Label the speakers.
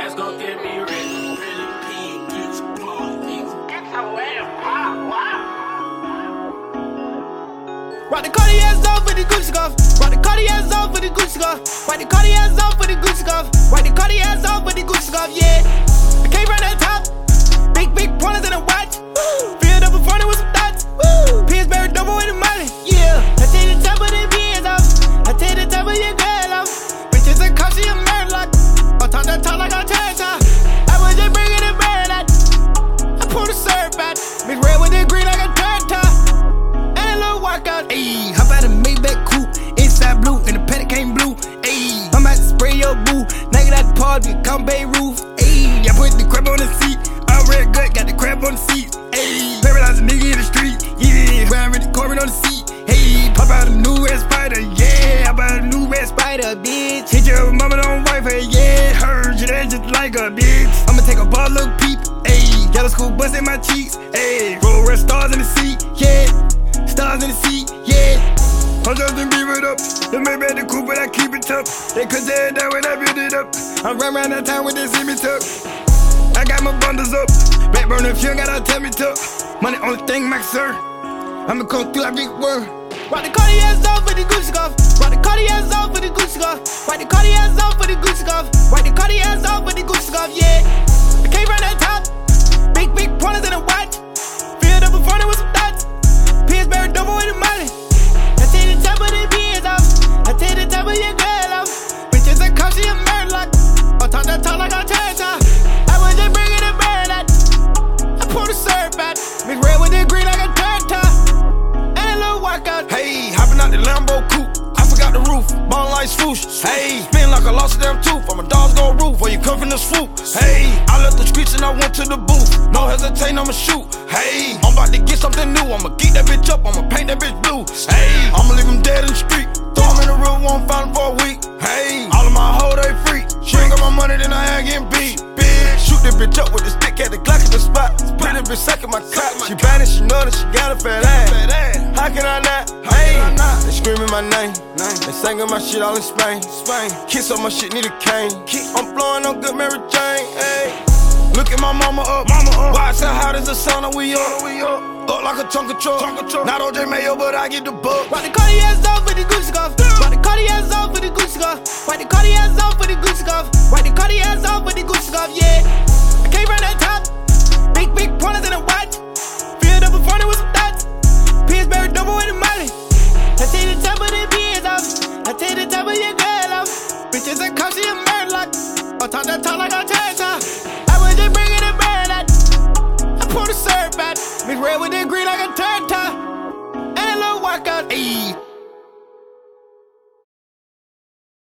Speaker 1: Cartiers gon' get me rich. Really big, get your clothes, get your ass pop, wow.
Speaker 2: Rock the Cartiers off with the Gucci scarf. Rock the Cartiers off with the Gucci scarf. Rock the Cartiers off with the Gucci scarf. Rock the Cartiers off with the Gucci scarf, yeah. I came right at the top. Big pointers in a watch. Filled up in front with some thoughts. Pillsbury double with the money, yeah. I take the top of the beers off. I take the top of your girl off. Bitches and cops, she a murlock. I talk that talk like I turn top. I was just bringing the bird out. I pull the serve back. Mix red with the green like a turn top. Workout, ayy, hop out of Maybach coupe, inside blue, and the paddock came blue, ayy. I'm about to spray your boo, naked out the party, come Beirut, ayy. I put the crab on the seat, I red gut, got the crab on the seat, ayy. Paralyze a nigga in the street, yeah. Riding with the Corbin on the seat, ayy. Pop out a new red spider, yeah. I bought a new red spider, bitch. Hit your mama, don't wife her, yeah. Heard you there just like a bitch. I'ma take a ball, look peep, ayy. Yellow school bust in my cheeks, ayy. Roll red stars in the seat, yeah. Stars in the seat, yeah. I'm just been beef it up. The Maybach the coupe, but I keep it tough. They could say it down when I build it up. I'm running around that town with this see me tuck. I got my bundles up. Backburn if you ain't gotta tell me tuck. Money only thing, Max sir. I'ma come through like big word. Rock the Cartiers off with the Gucci scarf. Rock the Cartiers off with the Gucci scarf. Rock the Cartiers off with the Gucci scarf. Rock the Cartiers off with the Gucci scarf, yeah. I came right at the top. Big pointers in a watch. Filled up in front with some thoughts. Pillsbury double with the money. I take the top of the beers off. I take the top of your girl off. Bitches and cops, she a murlock. I talk that talk like I turn top. I was just bringing the bird out. I pull the serve back. Mix red with the green like a turn top. And a little workout.
Speaker 3: Hey, hopping out the Lambo coupe. I forgot the roof, ball like swoosh. Hey, spin like I lost a damn tooth. I'm a dog's gon' roof where you come from the swoop. Hey, I left the streets and I went to the booth. No hesitating, I'ma shoot. Hey, I'm about to get something new. I'ma geek that bitch up, I'ma paint that bitch blue. Hey, I'ma leave him dead in the street. Throw him in the room, won't find him for a week. Hey, all of my hoe, they free. She ain't got my money, then I ain't getting beat. Bitch, shoot this bitch up with the stick, at the Glock at the spot. Split this bitch sucking my cock. She bad and she know that she got a fat ass. How can I not? Hey, they screaming my name. They singing my shit all in Spain. Kiss on my shit, need a cane. I'm blowing on good Mary Jane. Hey, look at my mama up. Why it's so hot as the sun and we up. Up like a Tonka truck. Not OJ Mayo, but I get the book.
Speaker 2: Rock the Cartiers off with the Gucci scarf. Rock the Cartiers off with the Gucci scarf. Rock the Cartiers off with the Gucci scarf. Rock the Cartiers off with the Gucci scarf, yeah. I came right at the top. Big pointers in a watch. Filled up in front with some thoughts. Pillsbury double with the money. I take the top of the beers off. I take the top of your girl off. Bitches and cops, she a murlock. I talk that talk like I turn top. I was just bringing the bird out. I pull the serve back. Mix red with the green like a turn top. And a little workout, ayy.